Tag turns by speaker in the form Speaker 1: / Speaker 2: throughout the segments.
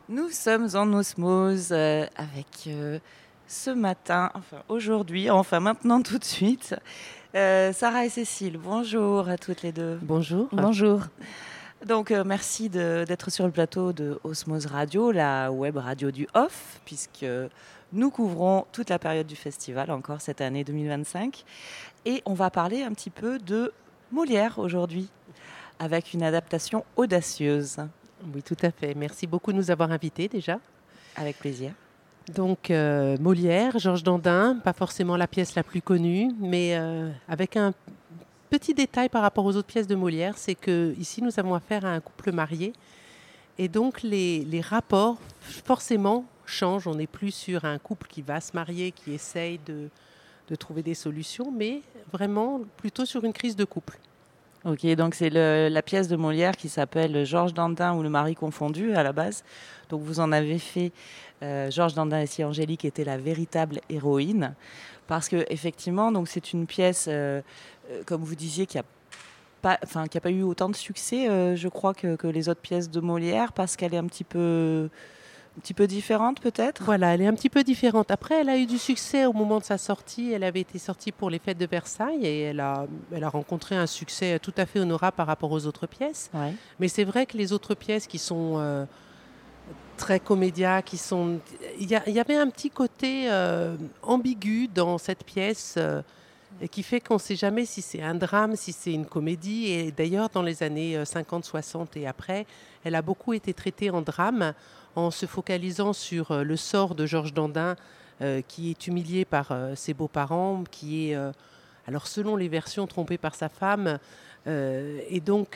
Speaker 1: Nous sommes en osmose avec ce matin, enfin aujourd'hui, enfin maintenant tout de suite, Sarah et Cécile. Bonjour à toutes les deux.
Speaker 2: Bonjour.
Speaker 3: Bonjour.
Speaker 1: Donc merci d'être sur le plateau de Osmose Radio, la web radio du Off, puisque nous couvrons toute la période du festival encore cette année 2025. Et on va parler un petit peu de Molière aujourd'hui, avec une adaptation audacieuse.
Speaker 2: Oui, tout à fait. Merci beaucoup de nous avoir invités déjà.
Speaker 1: Avec plaisir.
Speaker 2: Donc Molière, Georges Dandin, pas forcément la pièce la plus connue, mais avec un petit détail par rapport aux autres pièces de Molière, c'est que ici nous avons affaire à un couple marié et donc les rapports forcément changent. On n'est plus sur un couple qui va se marier, qui essaye de trouver des solutions, mais vraiment plutôt sur une crise de couple.
Speaker 1: Ok, donc c'est la pièce de Molière qui s'appelle Georges Dandin ou le mari confondu à la base. Donc vous en avez fait Georges Dandin et si Angélique était la véritable héroïne, parce que effectivement, donc c'est une pièce, comme vous disiez, qui a pas eu autant de succès, je crois, que les autres pièces de Molière, parce qu'elle est un petit peu différente peut-être.
Speaker 2: Voilà, elle est un petit peu différente. Après, elle a eu du succès au moment de sa sortie. Elle avait été sortie pour les fêtes de Versailles et elle a rencontré un succès tout à fait honorable par rapport aux autres pièces.
Speaker 1: Ouais.
Speaker 2: Mais c'est vrai que les autres pièces qui sont très comédia, il y avait un petit côté ambigu dans cette pièce et qui fait qu'on ne sait jamais si c'est un drame, si c'est une comédie. Et d'ailleurs, dans les années 50, 60 et après, elle a beaucoup été traitée en drame, en se focalisant sur le sort de Georges Dandin, qui est humilié par ses beaux-parents, qui est, alors selon les versions, trompé par sa femme. Et donc,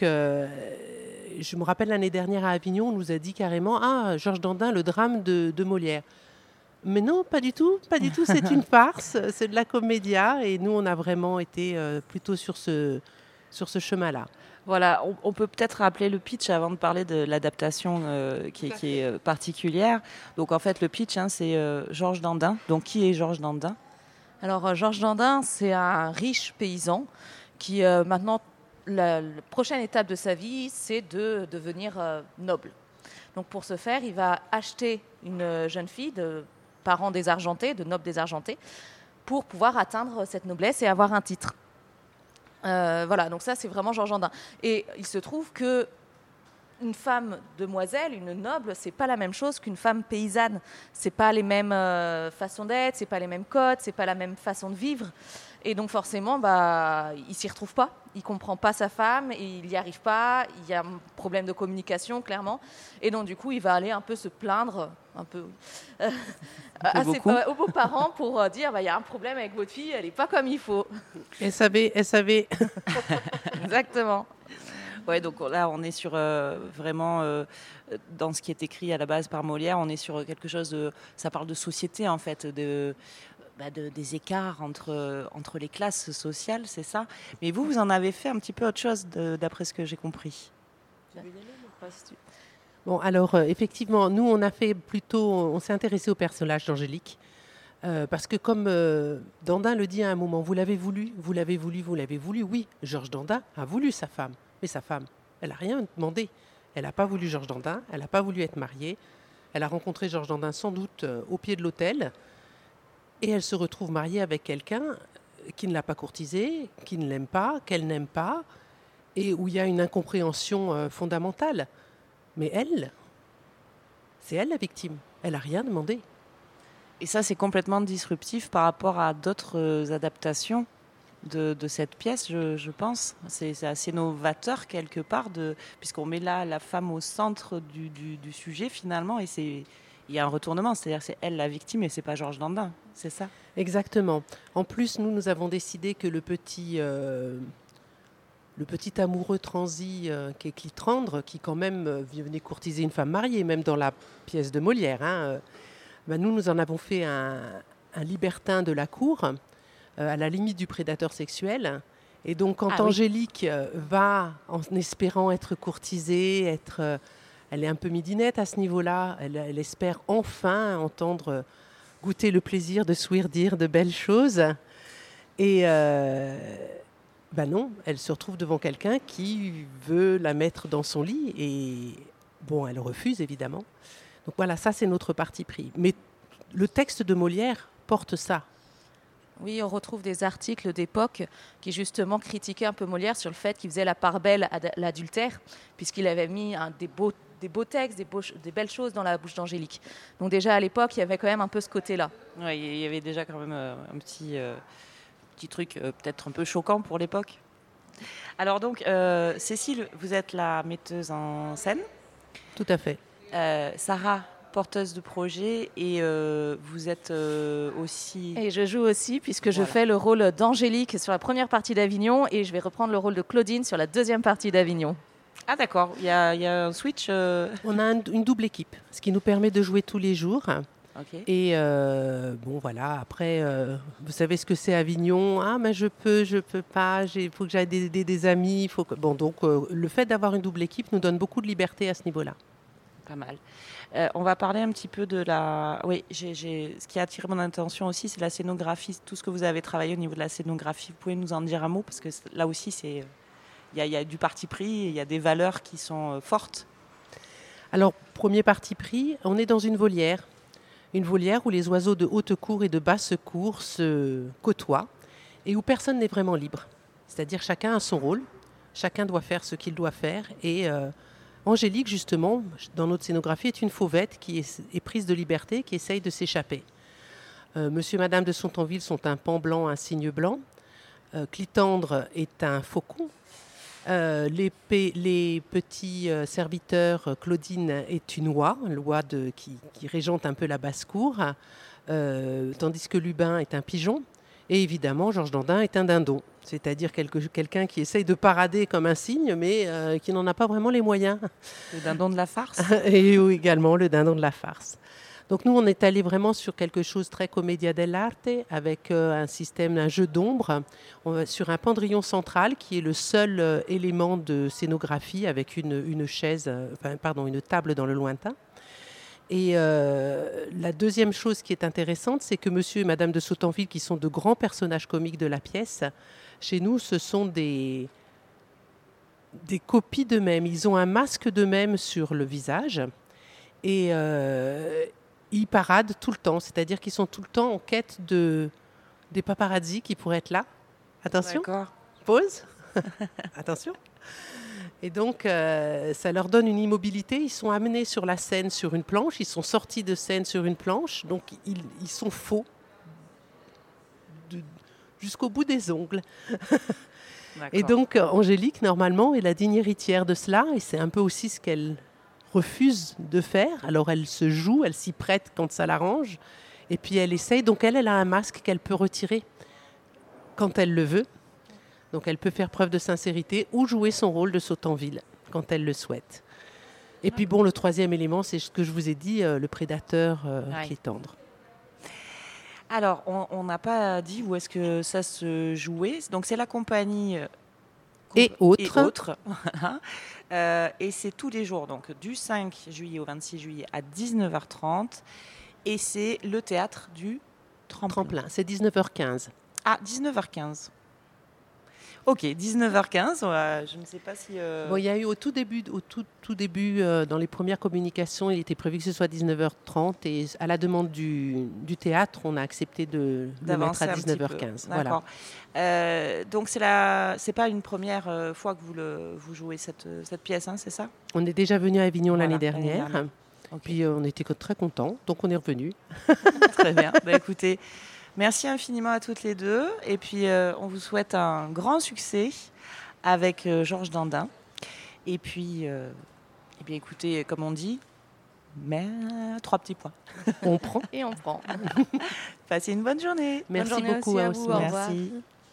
Speaker 2: je me rappelle l'année dernière à Avignon, on nous a dit carrément « Ah, Georges Dandin, le drame de Molière ». Mais non, pas du tout, c'est une farce, c'est de la comédia, et nous, on a vraiment été plutôt sur ce chemin-là.
Speaker 1: Voilà, on peut peut-être rappeler le pitch avant de parler de l'adaptation qui est particulière. Donc en fait, le pitch, c'est Georges Dandin. Donc qui est Georges Dandin ?
Speaker 3: Alors, Georges Dandin, c'est un riche paysan qui, maintenant, la prochaine étape de sa vie, c'est de devenir noble. Donc, pour ce faire, il va acheter une jeune fille de parents désargentés, de nobles désargentés, pour pouvoir atteindre cette noblesse et avoir un titre. Voilà, donc ça, c'est vraiment Georges Dandin. Et il se trouve que une femme demoiselle, une noble, c'est pas la même chose qu'une femme paysanne. C'est pas les mêmes façons d'être, c'est pas les mêmes codes, c'est pas la même façon de vivre. Et donc forcément, il s'y retrouve pas. Il comprend pas sa femme, et il y arrive pas. Il y a un problème de communication clairement. Et donc du coup, il va aller un peu se plaindre, un peu aux beaux-parents pour dire, il y a un problème avec votre fille, elle est pas comme il faut.
Speaker 2: SAV.
Speaker 1: Exactement. Ouais, donc là, on est sur vraiment, dans ce qui est écrit à la base par Molière, on est sur quelque chose de... Ça parle de société, en fait, des écarts entre les classes sociales, c'est ça. Mais vous en avez fait un petit peu autre chose, d'après ce que j'ai compris.
Speaker 2: Bon, alors, effectivement, nous, on s'est intéressé au personnage d'Angélique. Parce que comme Dandin le dit à un moment, vous l'avez voulu, oui, Georges Dandin a voulu sa femme. Mais sa femme, elle n'a rien demandé. Elle n'a pas voulu Georges Dandin, elle n'a pas voulu être mariée. Elle a rencontré Georges Dandin sans doute au pied de l'autel. Et elle se retrouve mariée avec quelqu'un qui ne l'a pas courtisée, qui ne l'aime pas, qu'elle n'aime pas, et où il y a une incompréhension fondamentale. Mais elle, c'est elle la victime. Elle n'a rien demandé.
Speaker 1: Et ça, c'est complètement disruptif par rapport à d'autres adaptations de cette pièce, je pense. C'est assez novateur quelque part, puisqu'on met là la femme au centre du sujet finalement, et il y a un retournement, c'est-à-dire que c'est elle la victime et c'est pas Georges Dandin, c'est ça ?
Speaker 2: Exactement. En plus, nous avons décidé que le petit amoureux transi qui est Clitandre, qui quand même venait courtiser une femme mariée, même dans la pièce de Molière, nous en avons fait un libertin de la cour, à la limite du prédateur sexuel. Et donc, quand Angélique va en espérant être courtisée, elle est un peu midinette à ce niveau-là, elle espère enfin entendre goûter le plaisir de s'ouïr dire de belles choses. Et non, elle se retrouve devant quelqu'un qui veut la mettre dans son lit. Et bon, elle refuse, évidemment. Donc voilà, ça c'est notre parti pris. Mais le texte de Molière porte ça.
Speaker 3: Oui, on retrouve des articles d'époque qui justement critiquaient un peu Molière sur le fait qu'il faisait la part belle à l'adultère, puisqu'il avait mis des beaux textes, des belles choses dans la bouche d'Angélique. Donc déjà à l'époque, il y avait quand même un peu ce côté-là.
Speaker 1: Ouais, il y avait déjà quand même un petit truc peut-être un peu choquant pour l'époque. Alors donc, Cécile, vous êtes la metteuse en scène.
Speaker 2: Tout à fait.
Speaker 1: Sarah, porteuse de projet, et vous êtes aussi...
Speaker 3: Et je joue aussi, puisque je fais le rôle d'Angélique sur la première partie d'Avignon, et je vais reprendre le rôle de Claudine sur la deuxième partie d'Avignon.
Speaker 1: Ah d'accord, il y a un switch.
Speaker 2: On a une double équipe, ce qui nous permet de jouer tous les jours.
Speaker 1: Okay.
Speaker 2: Et bon voilà, après, vous savez ce que c'est Avignon. Ah mais je peux pas, il faut que j'aille des amis. Bon, donc le fait d'avoir une double équipe nous donne beaucoup de liberté à ce niveau-là.
Speaker 1: Pas mal. On va parler un petit peu de la... Oui, ce qui a attiré mon attention aussi, c'est la scénographie, tout ce que vous avez travaillé au niveau de la scénographie. Vous pouvez nous en dire un mot? Parce que là aussi, il y a du parti pris, il y a des valeurs qui sont fortes.
Speaker 2: Alors, premier parti pris, on est dans une volière où les oiseaux de haute cour et de basse cour se côtoient et où personne n'est vraiment libre. C'est-à-dire chacun a son rôle, chacun doit faire ce qu'il doit faire et... Angélique, justement, dans notre scénographie, est une fauvette qui est prise de liberté, qui essaye de s'échapper. Monsieur et Madame de Sautonville sont un pan blanc, un cygne blanc. Clitandre est un faucon. Les petits serviteurs, Claudine est une oie qui régente un peu la basse-cour, tandis que Lubin est un pigeon. Et évidemment, Georges Dandin est un dindon, c'est-à-dire quelqu'un qui essaye de parader comme un cygne, mais qui n'en a pas vraiment les moyens.
Speaker 1: Le dindon de la farce.
Speaker 2: Et également le dindon de la farce. Donc nous, on est allé vraiment sur quelque chose très commedia dell'arte, avec un jeu d'ombre, sur un pendrillon central qui est le seul élément de scénographie, avec une table dans le lointain. Et la deuxième chose qui est intéressante, c'est que Monsieur et Madame de Sautonville, qui sont de grands personnages comiques de la pièce, chez nous, ce sont des copies d'eux-mêmes. Ils ont un masque d'eux-mêmes sur le visage et ils paradent tout le temps. C'est-à-dire qu'ils sont tout le temps en quête des paparazzis qui pourraient être là. Attention,
Speaker 1: d'accord.
Speaker 2: Pause. Attention. Et donc, ça leur donne une immobilité. Ils sont amenés sur la scène sur une planche. Ils sont sortis de scène sur une planche. Donc, ils sont faux jusqu'au bout des ongles. Et donc, Angélique, normalement, est la digne héritière de cela. Et c'est un peu aussi ce qu'elle refuse de faire. Alors, elle se joue, elle s'y prête quand ça l'arrange. Et puis, elle essaye. Donc, elle a un masque qu'elle peut retirer quand elle le veut. Donc, elle peut faire preuve de sincérité ou jouer son rôle de Sautonville quand elle le souhaite. Et puis, bon, le troisième élément, c'est ce que je vous ai dit, le prédateur qui est tendre.
Speaker 1: Alors, on n'a pas dit où est-ce que ça se jouait. Donc, c'est la compagnie
Speaker 2: et autres.
Speaker 1: Et c'est tous les jours, donc du 5 juillet au 26 juillet à 19h30. Et c'est le théâtre du Tremplin.
Speaker 2: C'est 19h15.
Speaker 1: Ah, 19h15. Ok, 19h15. Je ne sais pas si...
Speaker 2: Bon, il y a eu au tout début, dans les premières communications, il était prévu que ce soit 19h30 et à la demande du théâtre, on a accepté de mettre à 19h15.
Speaker 1: D'accord.
Speaker 2: Voilà.
Speaker 1: Donc c'est pas une première fois que vous jouez cette pièce, hein, c'est ça?
Speaker 2: On est déjà venu à Avignon l'année dernière.
Speaker 1: Okay.
Speaker 2: Puis on était très contents, donc on est revenu.
Speaker 1: Très bien. Écoutez. Merci infiniment à toutes les deux. Et puis, on vous souhaite un grand succès avec Georges Dandin. Et puis, écoutez, comme on dit, mais 3 petits points.
Speaker 2: On prend.
Speaker 3: Et on prend.
Speaker 1: Passez une bonne journée.
Speaker 2: Merci
Speaker 3: bonne journée
Speaker 2: beaucoup
Speaker 3: aussi
Speaker 2: à
Speaker 3: vous.
Speaker 2: vous.
Speaker 1: Merci.